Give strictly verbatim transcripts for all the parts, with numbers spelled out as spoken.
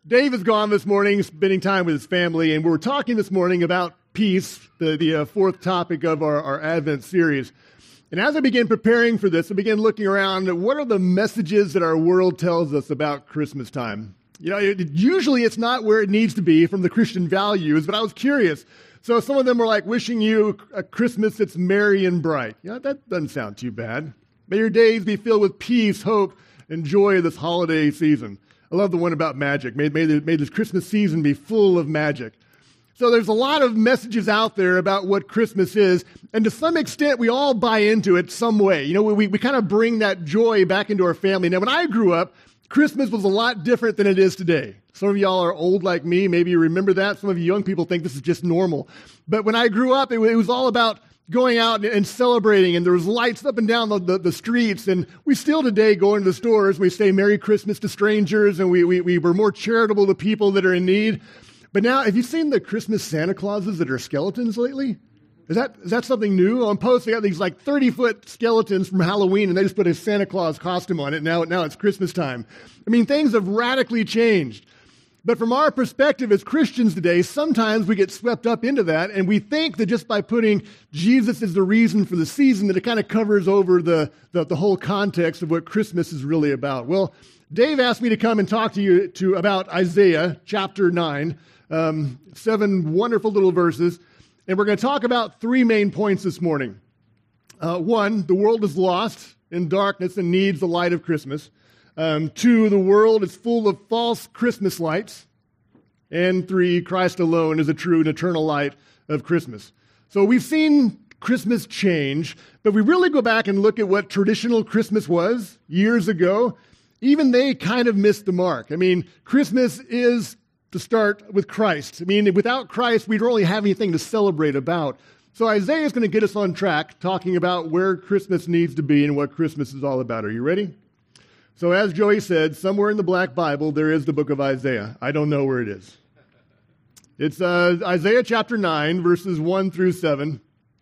Dave is gone this morning, spending time with his family, and we're talking this morning about peace, the, the uh, fourth topic of our, our Advent series. And as I began preparing for this, I began looking around at what are the messages that our world tells us about Christmas time. You know, it, usually it's not where it needs to be from the Christian values, but I was curious. So some of them were like wishing you a Christmas that's merry and bright. You know, that doesn't sound too bad. May your days be filled with peace, hope, and joy this holiday season. I love the one about magic. May, may, the, may this Christmas season be full of magic. So there's a lot of messages out there about what Christmas is, and to some extent, we all buy into it some way. You know, we, we kind of bring that joy back into our family. Now, when I grew up, Christmas was a lot different than it is today. Some of y'all are old like me. Maybe you remember that. Some of you young people think this is just normal. But when I grew up, it, it was all about going out and celebrating, and there was lights up and down the, the, the streets, and we still today go into the stores, we say Merry Christmas to strangers, and we, we, we were more charitable to people that are in need. But now, have you seen the Christmas Santa Clauses that are skeletons lately? Is that is that something new? On post, they got these like thirty-foot skeletons from Halloween, and they just put a Santa Claus costume on it. Now, now it's Christmas time. I mean, things have radically changed. But from our perspective as Christians today, sometimes we get swept up into that, and we think that just by putting Jesus as the reason for the season, that it kind of covers over the, the, the whole context of what Christmas is really about. Well, Dave asked me to come and talk to you to about Isaiah chapter nine, um, seven wonderful little verses, and we're going to talk about three main points this morning. Uh, one, the world is lost in darkness and needs the light of Christmas. Um, two, the world is full of false Christmas lights. And three, Christ alone is a true and eternal light of Christmas. So we've seen Christmas change, but we really go back and look at what traditional Christmas was years ago. Even they kind of missed the mark. I mean, Christmas is to start with Christ. I mean, without Christ, we don't really have anything to celebrate about. So Isaiah is going to get us on track talking about where Christmas needs to be and what Christmas is all about. Are you ready? So as Joey said, somewhere in the Black Bible, there is the book of Isaiah. I don't know where it is. It's uh, Isaiah chapter nine, verses one through seven.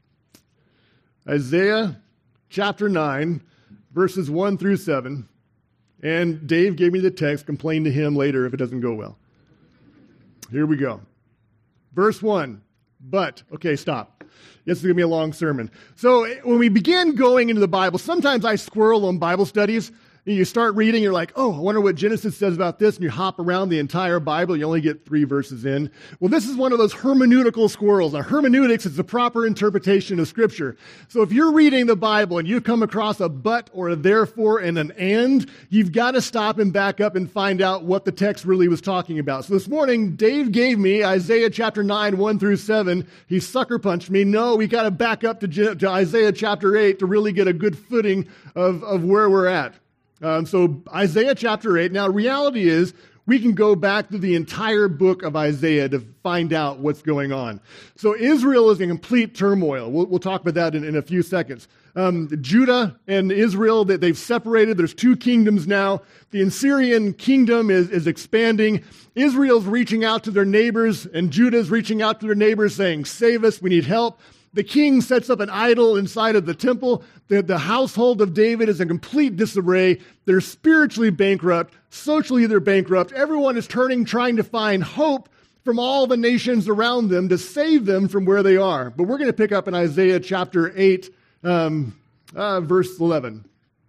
Isaiah chapter nine, verses one through seven. And Dave gave me the text. Complain to him later if it doesn't go well. Here we go. Verse one. But, okay, stop. This is going to be a long sermon. So when we begin going into the Bible, sometimes I squirrel on Bible studies. You start reading, you're like, oh, I wonder what Genesis says about this, and you hop around the entire Bible, you only get three verses in. Well, this is one of those hermeneutical squirrels. Now, hermeneutics is the proper interpretation of Scripture. So if you're reading the Bible and you come across a but or a therefore and an and, you've got to stop and back up and find out what the text really was talking about. So this morning, Dave gave me Isaiah chapter nine, one through seven. He sucker punched me. No, we got to back up to, to Isaiah chapter eight to really get a good footing of, of where we're at. Um, so Isaiah chapter eight. Now, reality is we can go back to the entire book of Isaiah to find out what's going on. So Israel is in complete turmoil. We'll, we'll talk about that in, in a few seconds. Um, Judah and Israel, they, they've separated. There's two kingdoms now. The Assyrian kingdom is, is expanding. Israel's reaching out to their neighbors, and Judah's reaching out to their neighbors saying, save us, we need help. The king sets up an idol inside of the temple. The, the household of David is in complete disarray. They're spiritually bankrupt. Socially, they're bankrupt. Everyone is turning, trying to find hope from all the nations around them to save them from where they are. But we're going to pick up in Isaiah chapter eight, um, uh, verse eleven.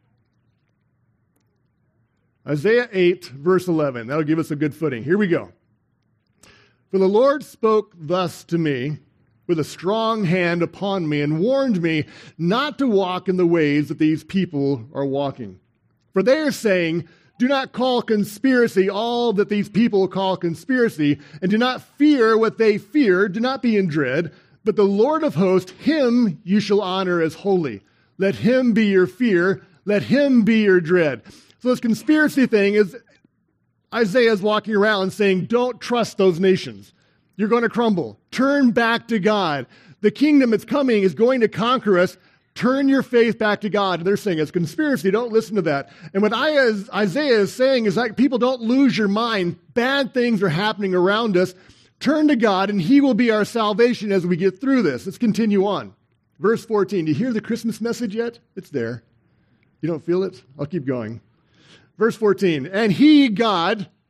Isaiah eight, verse eleven. That'll give us a good footing. Here we go. For the Lord spoke thus to me, with a strong hand upon me, and warned me not to walk in the ways that these people are walking. For they are saying, do not call conspiracy all that these people call conspiracy, and do not fear what they fear, do not be in dread, but the Lord of hosts, him you shall honor as holy. Let him be your fear, let him be your dread. So this conspiracy thing is, Isaiah is walking around saying, don't trust those nations. You're going to crumble. Turn back to God. The kingdom that's coming is going to conquer us. Turn your faith back to God. And they're saying it's conspiracy. Don't listen to that. And what Isaiah is saying is like, people, don't lose your mind. Bad things are happening around us. Turn to God, and he will be our salvation as we get through this. Let's continue on. Verse fourteen. Do you hear the Christmas message yet? It's there. You don't feel it? I'll keep going. Verse fourteen. And he, God,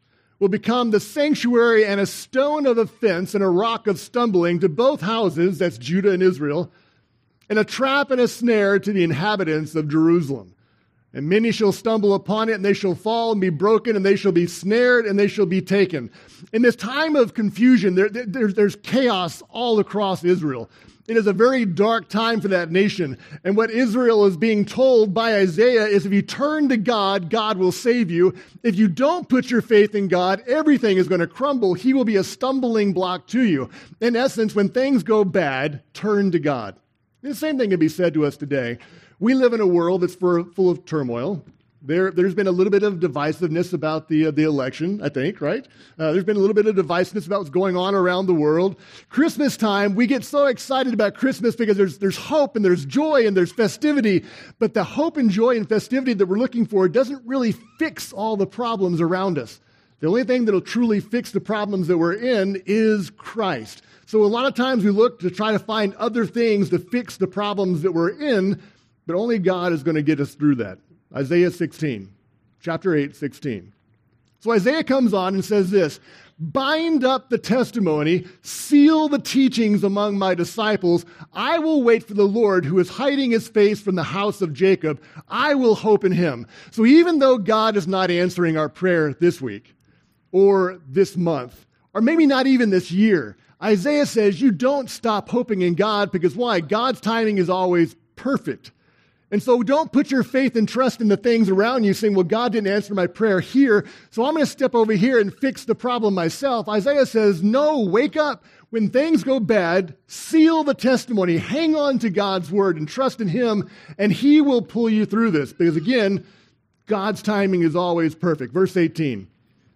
will become the sanctuary and a stone of offense and a rock of stumbling to both houses, that's Judah and Israel, and a trap and a snare to the inhabitants of Jerusalem. And many shall stumble upon it, and they shall fall and be broken, and they shall be snared, and they shall be taken. In this time of confusion, there, there, there's chaos all across Israel. It is a very dark time for that nation. And what Israel is being told by Isaiah is if you turn to God, God will save you. If you don't put your faith in God, everything is going to crumble. He will be a stumbling block to you. In essence, when things go bad, turn to God. The same thing can be said to us today. We live in a world that's full of turmoil. There, there's been a little bit of divisiveness about the, uh, the election, I think, right? Uh, there's been a little bit of divisiveness about what's going on around the world. Christmas time, we get so excited about Christmas because there's, there's hope and there's joy and there's festivity. But the hope and joy and festivity that we're looking for doesn't really fix all the problems around us. The only thing that will truly fix the problems that we're in is Christ. So a lot of times we look to try to find other things to fix the problems that we're in, but only God is going to get us through that. Isaiah sixteen, chapter eight, sixteen. So Isaiah comes on and says this, bind up the testimony, seal the teachings among my disciples. I will wait for the Lord who is hiding his face from the house of Jacob. I will hope in him. So even though God is not answering our prayer this week or this month, or maybe not even this year, Isaiah says you don't stop hoping in God because why? God's timing is always perfect. And so don't put your faith and trust in the things around you saying, well, God didn't answer my prayer here, so I'm going to step over here and fix the problem myself. Isaiah says, no, wake up. When things go bad, seal the testimony, hang on to God's word and trust in him, and he will pull you through this. Because again, God's timing is always perfect. Verse eighteen,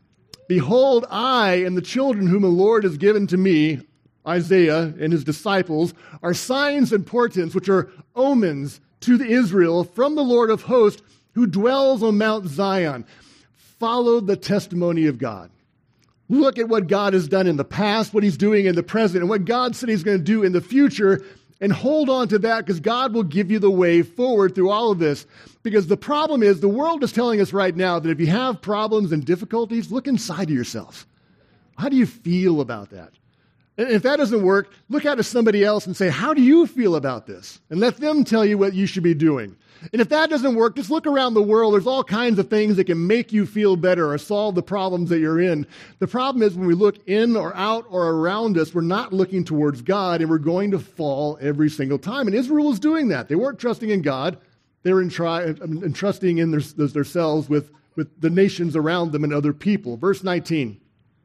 behold, I and the children whom the Lord has given to me, Isaiah and his disciples, are signs and portents, which are omens to the Israel from the Lord of hosts who dwells on Mount Zion. Follow the testimony of God. Look at what God has done in the past, what he's doing in the present, and what God said he's going to do in the future, and hold on to that because God will give you the way forward through all of this. Because the problem is, the world is telling us right now that if you have problems and difficulties, look inside of yourself. How do you feel about that? And if that doesn't work, look out at somebody else and say, how do you feel about this? And let them tell you what you should be doing. And if that doesn't work, just look around the world. There's all kinds of things that can make you feel better or solve the problems that you're in. The problem is when we look in or out or around us, we're not looking towards God, and we're going to fall every single time. And Israel was doing that. They weren't trusting in God. They were in try, trusting in their, themselves with, with the nations around them and other people. Verse nineteen.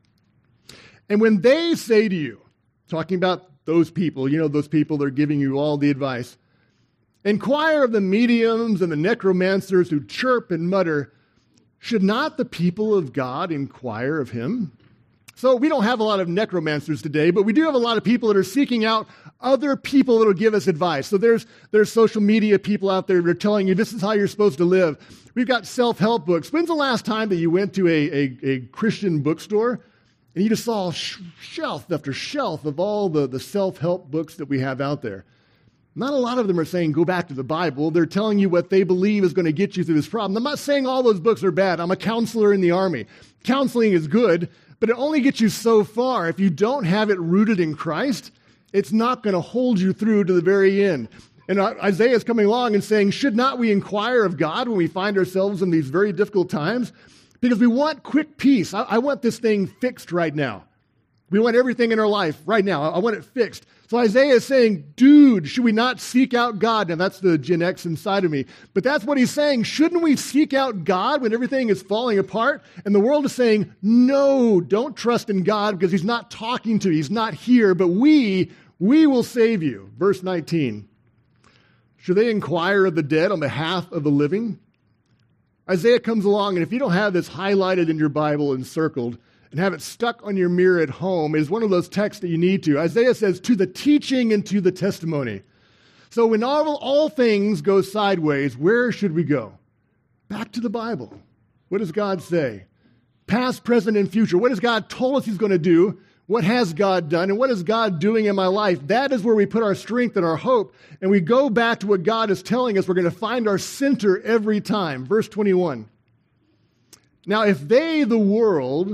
And when they say to you, talking about those people, you know, those people that are giving you all the advice, inquire of the mediums and the necromancers who chirp and mutter, should not the people of God inquire of him? So we don't have a lot of necromancers today, but we do have a lot of people that are seeking out other people that will give us advice. So there's, there's social media people out there that are telling you this is how you're supposed to live. We've got self-help books. When's the last time that you went to a, a, a Christian bookstore and you just saw shelf after shelf of all the, the self-help books that we have out there? Not a lot of them are saying, go back to the Bible. They're telling you what they believe is going to get you through this problem. I'm not saying all those books are bad. I'm a counselor in the Army. Counseling is good, but it only gets you so far. If you don't have it rooted in Christ, it's not going to hold you through to the very end. And Isaiah is coming along and saying, should not we inquire of God when we find ourselves in these very difficult times? Because we want quick peace. I, I want this thing fixed right now. We want everything in our life right now. I, I want it fixed. So Isaiah is saying, dude, should we not seek out God? Now that's the Gen X inside of me. But that's what he's saying. Shouldn't we seek out God when everything is falling apart? And the world is saying, no, don't trust in God because he's not talking to you. He's not here. But we, we will save you. Verse nineteen. Should they inquire of the dead on behalf of the living? Isaiah comes along, and if you don't have this highlighted in your Bible and circled and have it stuck on your mirror at home, it is one of those texts that you need to. Isaiah says, to the teaching and to the testimony. So when all, all things go sideways, where should we go? Back to the Bible. What does God say? Past, present, and future. What has God told us he's going to do? What has God done? And what is God doing in my life? That is where we put our strength and our hope. And we go back to what God is telling us. We're going to find our center every time. Verse twenty-one. Now, if they, the world,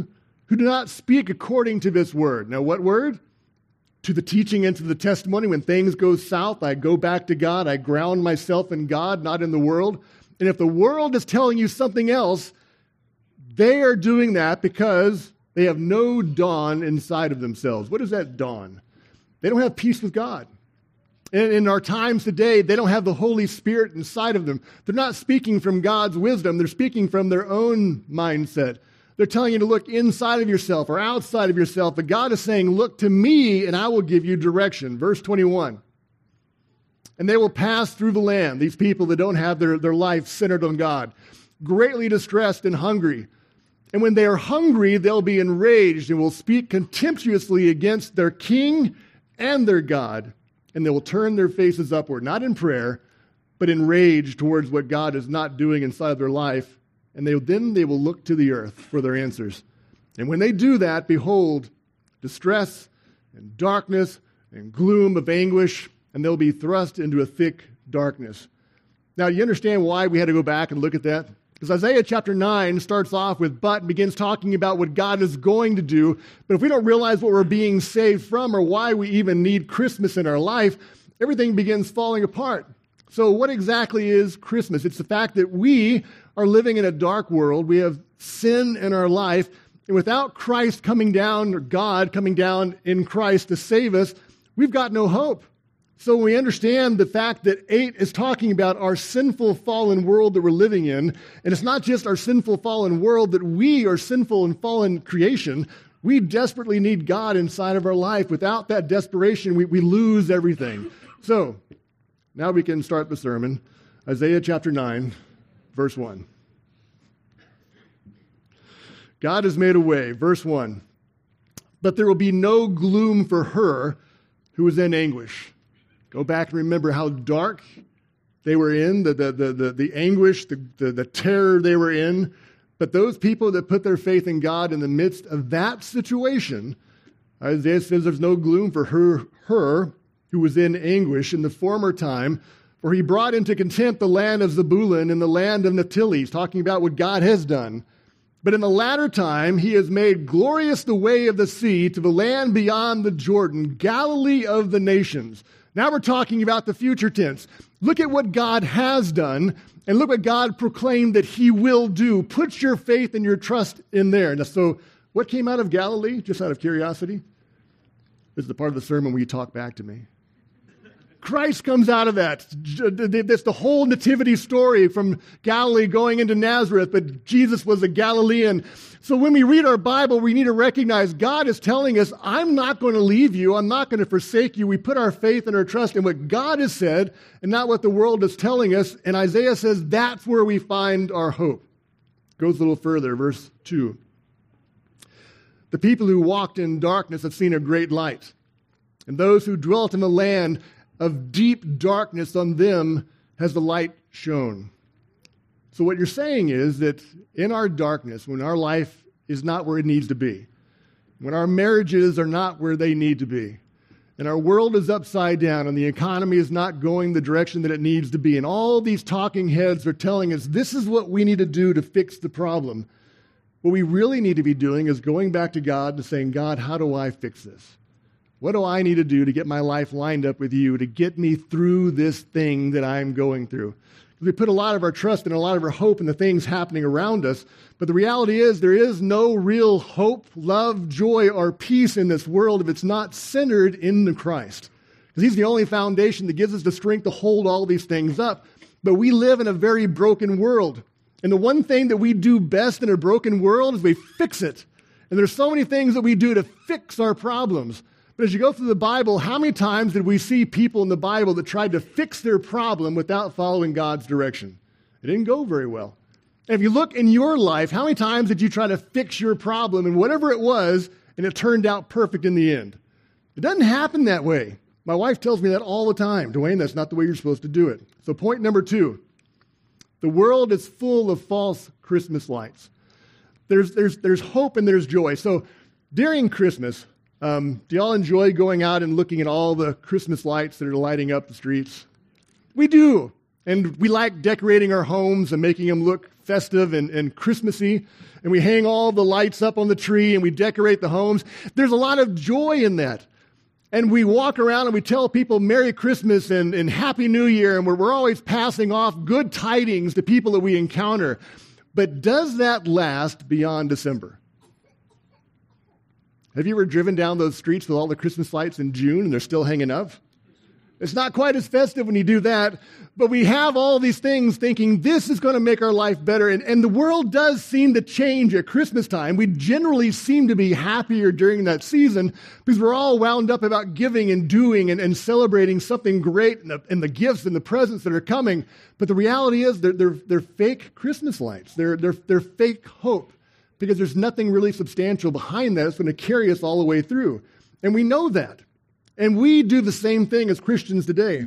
who do not speak according to this word. Now, what word? To the teaching and to the testimony. When things go south, I go back to God. I ground myself in God, not in the world. And if the world is telling you something else, they are doing that because they have no dawn inside of themselves. What is that dawn? They don't have peace with God. And in our times today, they don't have the Holy Spirit inside of them. They're not speaking from God's wisdom. They're speaking from their own mindset. They're telling you to look inside of yourself or outside of yourself. But God is saying, look to me and I will give you direction. Verse twenty-one. And they will pass through the land, these people that don't have their, their life centered on God, greatly distressed and hungry. And when they are hungry, they'll be enraged and will speak contemptuously against their king and their God. And they will turn their faces upward, not in prayer, but in rage towards what God is not doing inside of their life. And they, then they will look to the earth for their answers. And when they do that, behold, distress and darkness and gloom of anguish, and they'll be thrust into a thick darkness. Now, you understand why we had to go back and look at that? Because Isaiah chapter nine starts off with but and begins talking about what God is going to do. But if we don't realize what we're being saved from or why we even need Christmas in our life, everything begins falling apart. So what exactly is Christmas? It's the fact that we are living in a dark world. We have sin in our life. And without Christ coming down, or God coming down in Christ to save us, we've got no hope. So when we understand the fact that eight is talking about our sinful, fallen world that we're living in, and it's not just our sinful, fallen world, that we are sinful and fallen creation, we desperately need God inside of our life. Without that desperation, we, we lose everything. So now we can start the sermon. Isaiah chapter nine, verse one. God has made a way, verse one. But there will be no gloom for her who is in anguish. Go back and remember how dark they were in, the, the, the, the, the anguish, the, the, the terror they were in. But those people that put their faith in God in the midst of that situation, Isaiah says there's no gloom for her, her who was in anguish in the former time, for he brought into contempt the land of Zebulun and the land of Naphtali. He's talking about what God has done. But in the latter time, he has made glorious the way of the sea to the land beyond the Jordan, Galilee of the nations. Now we're talking about the future tense. Look at what God has done, and look what God proclaimed that he will do. Put your faith and your trust in there. Now, so what came out of Galilee, just out of curiosity? This is the part of the sermon where you talk back to me. Christ comes out of that. That's the whole nativity story from Galilee going into Nazareth, but Jesus was a Galilean. So when we read our Bible, we need to recognize God is telling us, I'm not going to leave you. I'm not going to forsake you. We put our faith and our trust in what God has said and not what the world is telling us. And Isaiah says that's where we find our hope. Goes a little further, verse two. The people who walked in darkness have seen a great light, and those who dwelt in the land of deep darkness, on them has the light shone. So what you're saying is that in our darkness, when our life is not where it needs to be, when our marriages are not where they need to be, and our world is upside down, and the economy is not going the direction that it needs to be, and all these talking heads are telling us this is what we need to do to fix the problem, what we really need to be doing is going back to God and saying, God, how do I fix this? What do I need to do to get my life lined up with you, to get me through this thing that I'm going through? Because we put a lot of our trust and a lot of our hope in the things happening around us. But the reality is there is no real hope, love, joy, or peace in this world if it's not centered in Christ. Because he's the only foundation that gives us the strength to hold all these things up. But we live in a very broken world. And the one thing that we do best in a broken world is we fix it. And there's so many things that we do to fix our problems. But as you go through the Bible, how many times did we see people in the Bible that tried to fix their problem without following God's direction? It didn't go very well. And if you look in your life, how many times did you try to fix your problem and whatever it was, and it turned out perfect in the end? It doesn't happen that way. My wife tells me that all the time. Dwayne, that's not the way you're supposed to do it. So point number two, the world is full of false Christmas lights. There's, there's, there's hope and there's joy. So during Christmas, Um, do y'all enjoy going out and looking at all the Christmas lights that are lighting up the streets? We do. And we like decorating our homes and making them look festive and, and Christmassy. And we hang all the lights up on the tree and we decorate the homes. There's a lot of joy in that. And we walk around and we tell people Merry Christmas and, and Happy New Year. And we're, we're always passing off good tidings to people that we encounter. But does that last beyond December? Have you ever driven down those streets with all the Christmas lights in June and they're still hanging up? It's not quite as festive when you do that, but we have all these things thinking this is going to make our life better. And, and the world does seem to change at Christmas time. We generally seem to be happier during that season because we're all wound up about giving and doing and, and celebrating something great and the, and the gifts and the presents that are coming. But the reality is they're, they're, they're fake Christmas lights. They're, they're, they're fake hope because there's nothing really substantial behind that that's going to carry us all the way through. And we know that. And we do the same thing as Christians today.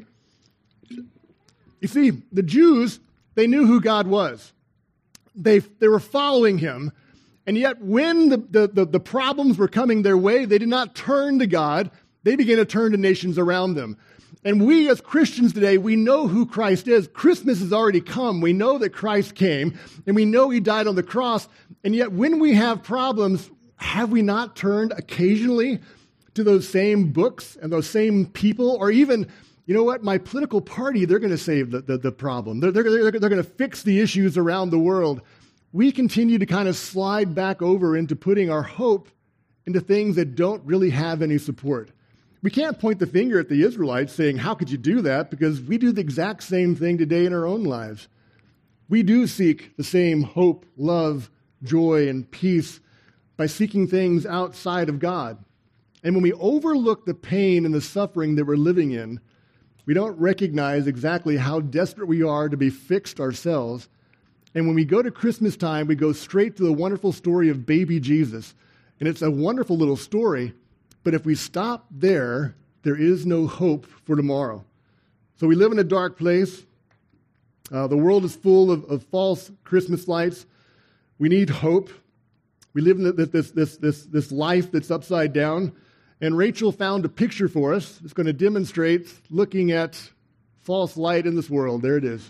You see, the Jews, they knew who God was. They, they were following him. And yet when the, the, the, the problems were coming their way, they did not turn to God. They began to turn to nations around them. And we as Christians today, we know who Christ is. Christmas has already come. We know that Christ came. And we know he died on the cross. And yet when we have problems, have we not turned occasionally to those same books and those same people, or even, you know what, my political party, they're going to save the, the, the problem. They're, they're, they're, they're going to fix the issues around the world. We continue to kind of slide back over into putting our hope into things that don't really have any support. We can't point the finger at the Israelites saying, how could you do that? Because we do the exact same thing today in our own lives. We do seek the same hope, love, joy, and peace by seeking things outside of God. And when we overlook the pain and the suffering that we're living in, we don't recognize exactly how desperate we are to be fixed ourselves. And when we go to Christmas time, we go straight to the wonderful story of baby Jesus. And it's a wonderful little story, but if we stop there, there is no hope for tomorrow. So we live in a dark place. Uh, the world is full of, of false Christmas lights. We need hope. We live in this, this, this, this life that's upside down. And Rachel found a picture for us that's going to demonstrate looking at false light in this world. There it is.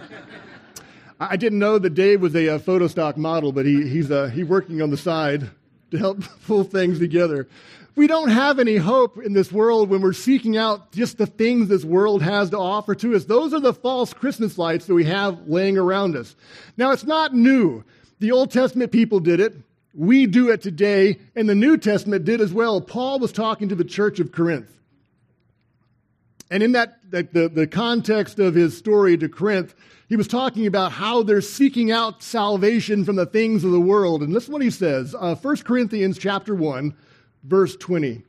I didn't know that Dave was a, a photo stock model, but he, he's uh, he working on the side to help pull things together. We don't have any hope in this world when we're seeking out just the things this world has to offer to us. Those are the false Christmas lights that we have laying around us. Now, it's not new. The Old Testament people did it. We do it today, and the New Testament did as well. Paul was talking to the church of Corinth. And in that, that the, the context of his story to Corinth, he was talking about how they're seeking out salvation from the things of the world. And listen to what he says, uh, First Corinthians chapter one, verse twenty.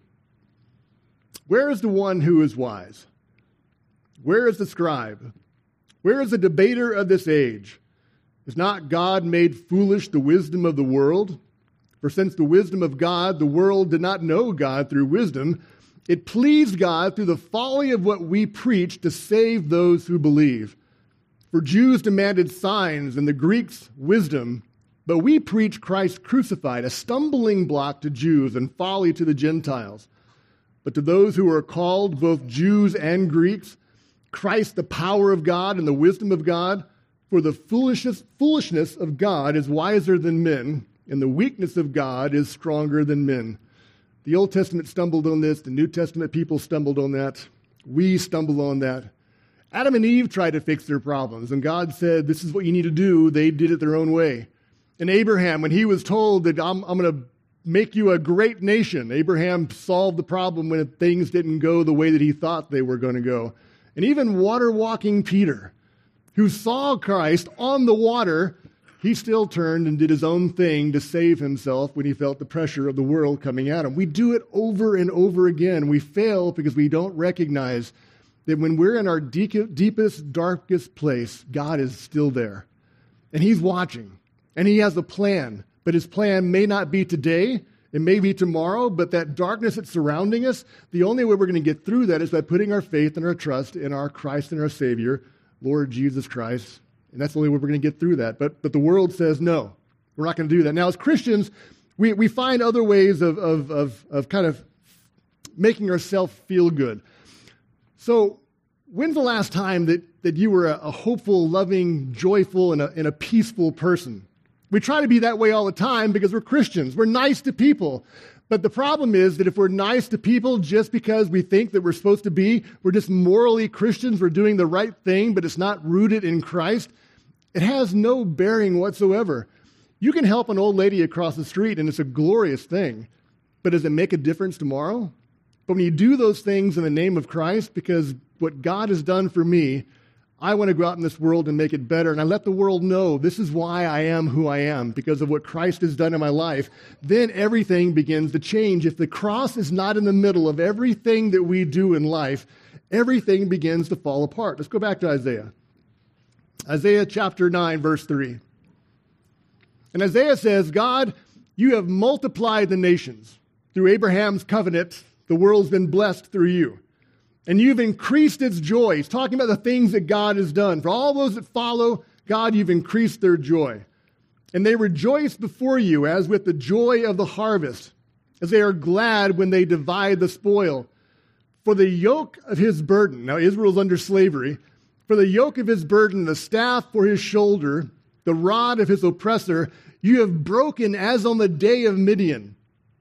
Where is the one who is wise? Where is the scribe? Where is the debater of this age? Is not God made foolish the wisdom of the world? For since the wisdom of God, the world did not know God through wisdom, it pleased God through the folly of what we preach to save those who believe. For Jews demanded signs and the Greeks wisdom, but we preach Christ crucified, a stumbling block to Jews and folly to the Gentiles. But to those who are called, both Jews and Greeks, Christ the power of God and the wisdom of God, for the foolishness, foolishness of God is wiser than men, and the weakness of God is stronger than men. The Old Testament stumbled on this. The New Testament people stumbled on that. We stumble on that. Adam and Eve tried to fix their problems, and God said, this is what you need to do. They did it their own way. And Abraham, when he was told that I'm, I'm going to make you a great nation, Abraham solved the problem when things didn't go the way that he thought they were going to go. And even water-walking Peter, who saw Christ on the water, he still turned and did his own thing to save himself when he felt the pressure of the world coming at him. We do it over and over again. We fail because we don't recognize that when we're in our deepest, darkest place, God is still there. And he's watching. And he has a plan. But his plan may not be today. It may be tomorrow. But that darkness that's surrounding us, the only way we're going to get through that is by putting our faith and our trust in our Christ and our Savior, Lord Jesus Christ. And that's the only way we're going to get through that. But but the world says, no, we're not going to do that. Now, as Christians, we, we find other ways of, of, of, of kind of making ourselves feel good. So When's the last time that, that you were a, a hopeful, loving, joyful, and a, and a peaceful person? We try to be that way all the time because we're Christians. We're nice to people. But the problem is that if we're nice to people just because we think that we're supposed to be, we're just morally Christians, we're doing the right thing, but it's not rooted in Christ, it has no bearing whatsoever. You can help an old lady across the street, and it's a glorious thing. But does it make a difference tomorrow? But when you do those things in the name of Christ, because what God has done for me, I want to go out in this world and make it better. And I let the world know this is why I am who I am, because of what Christ has done in my life. Then everything begins to change. If the cross is not in the middle of everything that we do in life, everything begins to fall apart. Let's go back to Isaiah. Isaiah chapter nine, verse three. And Isaiah says, God, you have multiplied the nations. Through Abraham's covenant, the world's been blessed through you. And you've increased its joy. He's talking about the things that God has done. For all those that follow, God, you've increased their joy. And they rejoice before you as with the joy of the harvest, as they are glad when they divide the spoil. For the yoke of his burden, now Israel's under slavery, for the yoke of his burden, the staff for his shoulder, the rod of his oppressor, you have broken as on the day of Midian.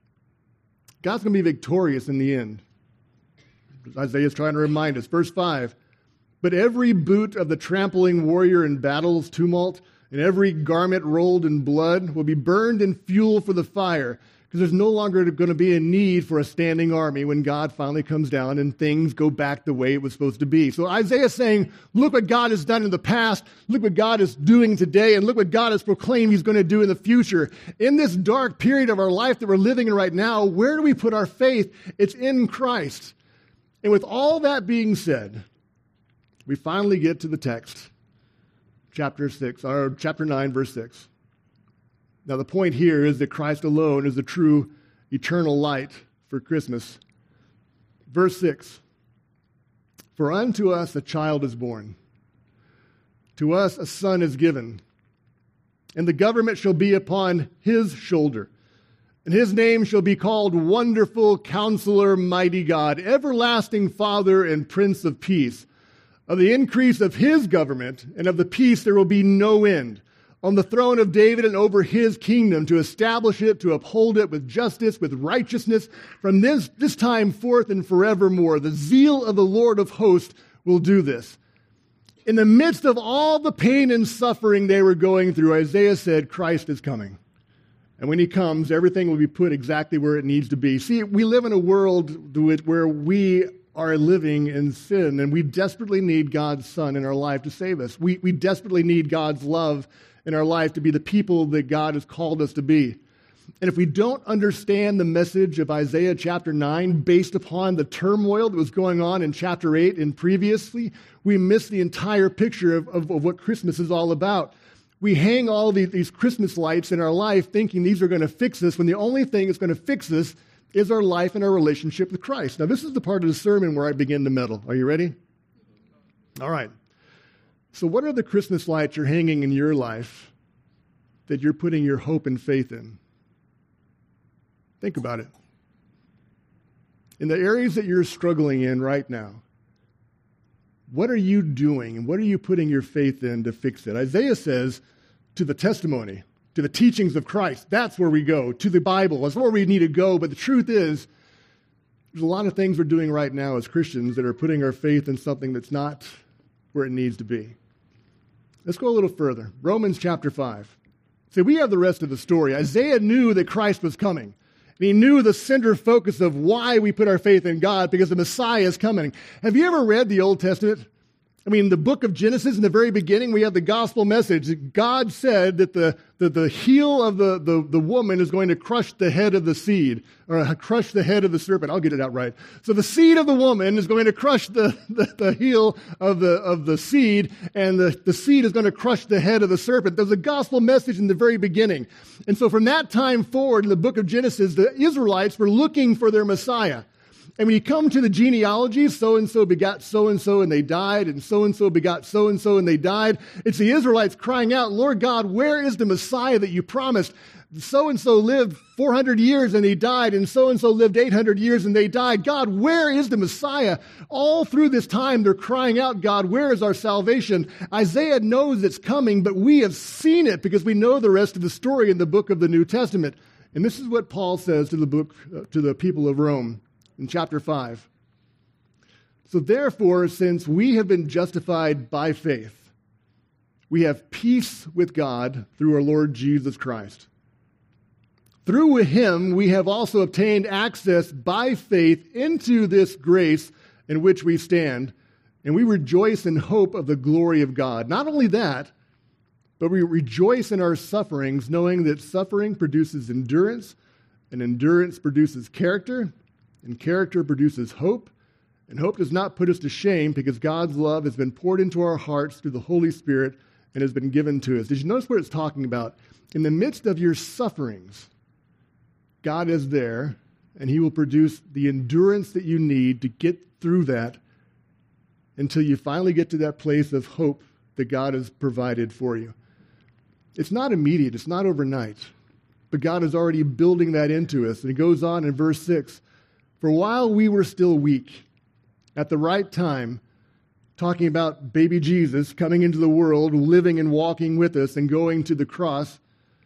God's going to be victorious in the end. Isaiah is trying to remind us. Verse five, but every boot of the trampling warrior in battle's tumult and every garment rolled in blood will be burned in fuel for the fire, because there's no longer going to be a need for a standing army when God finally comes down and things go back the way it was supposed to be. So Isaiah is saying, look what God has done in the past, look what God is doing today, and look what God has proclaimed he's going to do in the future. In this dark period of our life that we're living in right now, where do we put our faith? It's in Christ. And with all that being said, we finally get to the text, chapter six, or chapter nine, verse six. Now, the point here is that Christ alone is the true eternal light for Christmas. Verse six, for unto us a child is born, to us a son is given, and the government shall be upon his shoulder. And his name shall be called Wonderful Counselor, Mighty God, Everlasting Father, and Prince of Peace. Of the increase of his government and of the peace there will be no end. On the throne of David and over his kingdom, to establish it, to uphold it with justice, with righteousness, from this, this time forth and forevermore. The zeal of the Lord of hosts will do this. In the midst of all the pain and suffering they were going through, Isaiah said, Christ is coming. And when he comes, everything will be put exactly where it needs to be. See, we live in a world where we are living in sin, and we desperately need God's Son in our life to save us. We, we desperately need God's love in our life to be the people that God has called us to be. And if we don't understand the message of Isaiah chapter nine based upon the turmoil that was going on in chapter eight and previously, we miss the entire picture of, of, of what Christmas is all about. We hang all these, these Christmas lights in our life thinking these are going to fix us, when the only thing that's going to fix us is our life and our relationship with Christ. Now, this is the part of the sermon where I begin to meddle. Are you ready? All right. So what are the Christmas lights you're hanging in your life that you're putting your hope and faith in? Think about it. In the areas that you're struggling in right now, what are you doing and what are you putting your faith in to fix it? Isaiah says, to the testimony, to the teachings of Christ, that's where we go. To the Bible, that's where we need to go. But the truth is, there's a lot of things we're doing right now as Christians that are putting our faith in something that's not where it needs to be. Let's go a little further. Romans chapter five. See, we have the rest of the story. Isaiah knew that Christ was coming. And he knew the center focus of why we put our faith in God, because the Messiah is coming. Have you ever read the Old Testament? I mean, the book of Genesis, in the very beginning, we have the gospel message. God said that the, the, the heel of the, the, the woman is going to crush the head of the seed, or crush the head of the serpent. I'll get it out right. So the seed of the woman is going to crush the, the, the heel of the, of the seed, and the, the seed is going to crush the head of the serpent. There's a gospel message in the very beginning. And so from that time forward in the book of Genesis, the Israelites were looking for their Messiah. And when you come to the genealogy, so-and-so begot so-and-so and they died, and so-and-so begot so-and-so and they died, it's the Israelites crying out, Lord God, where is the Messiah that you promised? so-and-so lived four hundred years and he died, and so-and-so lived eight hundred years and they died. God, where is the Messiah? All through this time, they're crying out, God, where is our salvation? Isaiah knows it's coming, but we have seen it because we know the rest of the story in the book of the New Testament. And this is what Paul says to the book, uh, to the people of Rome in chapter five. So therefore, since we have been justified by faith, we have peace with God through our Lord Jesus Christ. Through him, we have also obtained access by faith into this grace in which we stand, and we rejoice in hope of the glory of God. Not only that, but we rejoice in our sufferings, knowing that suffering produces endurance, and endurance produces character, and character produces hope, and hope does not put us to shame because God's love has been poured into our hearts through the Holy Spirit and has been given to us. Did you notice what it's talking about? In the midst of your sufferings, God is there, and he will produce the endurance that you need to get through that until you finally get to that place of hope that God has provided for you. It's not immediate. It's not overnight. But God is already building that into us. And it goes on in verse six. For while we were still weak, at the right time, talking about baby Jesus coming into the world, living and walking with us and going to the cross,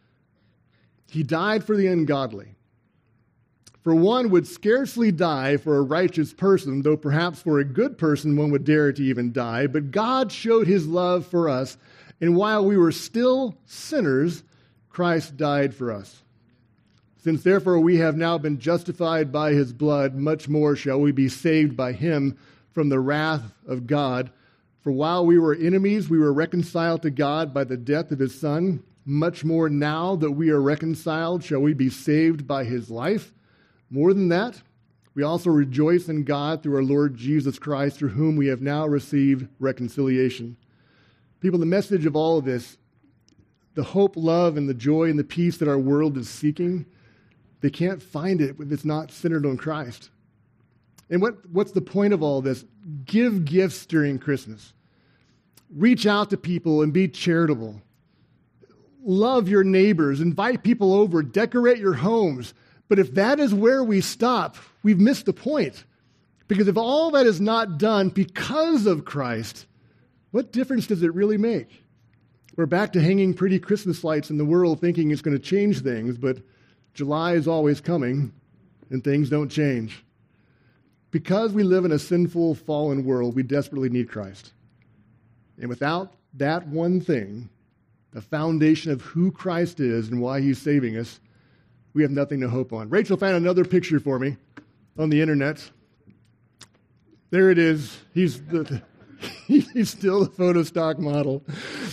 he died for the ungodly. For one would scarcely die for a righteous person, though perhaps for a good person one would dare to even die. But God showed his love for us, and while we were still sinners, Christ died for us. Since therefore we have now been justified by his blood, much more shall we be saved by him from the wrath of God. For while we were enemies, we were reconciled to God by the death of his Son. Much more now that we are reconciled, shall we be saved by his life. More than that, we also rejoice in God through our Lord Jesus Christ, through whom we have now received reconciliation. People, the message of all of this, the hope, love, and the joy and the peace that our world is seeking, they can't find it if it's not centered on Christ. And what, what's the point of all this? Give gifts during Christmas. Reach out to people and be charitable. Love your neighbors. Invite people over. Decorate your homes. But if that is where we stop, we've missed the point. Because if all that is not done because of Christ, what difference does it really make? We're back to hanging pretty Christmas lights in the world thinking it's going to change things, but July is always coming and things don't change. Because we live in a sinful, fallen world, we desperately need Christ. And without that one thing, the foundation of who Christ is and why he's saving us, we have nothing to hope on. Rachel found another picture for me on the internet. There it is. He's, the, he's still the photo stock model.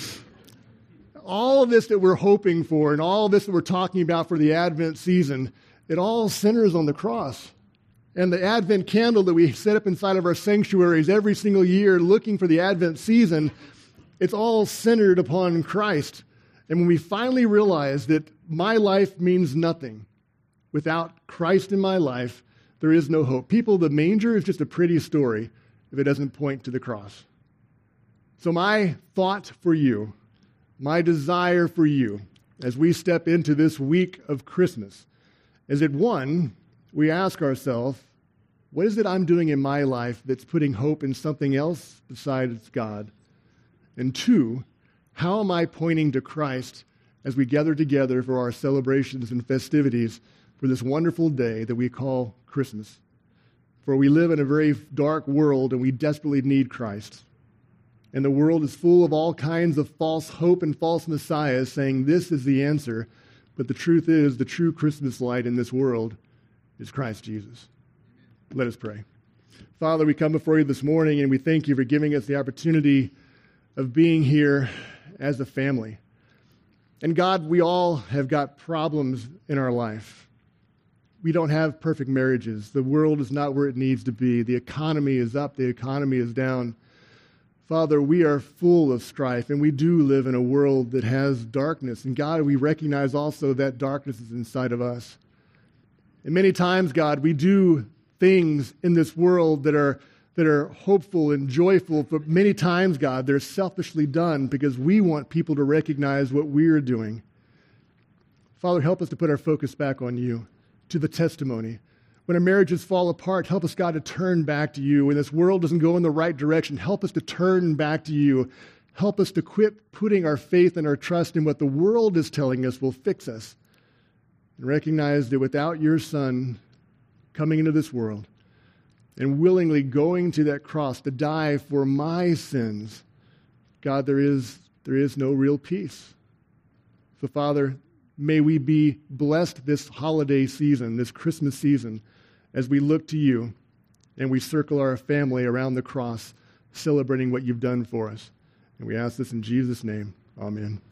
All of this that we're hoping for and all of this that we're talking about for the Advent season, it all centers on the cross. And the Advent candle that we set up inside of our sanctuaries every single year looking for the Advent season, it's all centered upon Christ. And when we finally realize that my life means nothing without Christ in my life, there is no hope. People, the manger is just a pretty story if it doesn't point to the cross. So my thought for you, my desire for you, as we step into this week of Christmas, is that one, we ask ourselves, what is it I'm doing in my life that's putting hope in something else besides God? And two, how am I pointing to Christ as we gather together for our celebrations and festivities for this wonderful day that we call Christmas? For we live in a very dark world and we desperately need Christ. And the world is full of all kinds of false hope and false messiahs saying this is the answer. But the truth is, the true Christmas light in this world is Christ Jesus. Let us pray. Father, we come before you this morning and we thank you for giving us the opportunity of being here as a family. And God, we all have got problems in our life. We don't have perfect marriages. The world is not where it needs to be. The economy is up. The economy is down. Father, we are full of strife, and we do live in a world that has darkness. And God, we recognize also that darkness is inside of us. And many times, God, we do things in this world that are that are hopeful and joyful, but many times, God, they're selfishly done because we want people to recognize what we're doing. Father, help us to put our focus back on you, to the testimony. When our marriages fall apart, help us, God, to turn back to you. When this world doesn't go in the right direction, help us to turn back to you. Help us to quit putting our faith and our trust in what the world is telling us will fix us. And recognize that without your Son coming into this world and willingly going to that cross to die for my sins, God, there is, there is no real peace. So, Father, may we be blessed this holiday season, this Christmas season, as we look to you and we circle our family around the cross, celebrating what you've done for us. And we ask this in Jesus' name. Amen.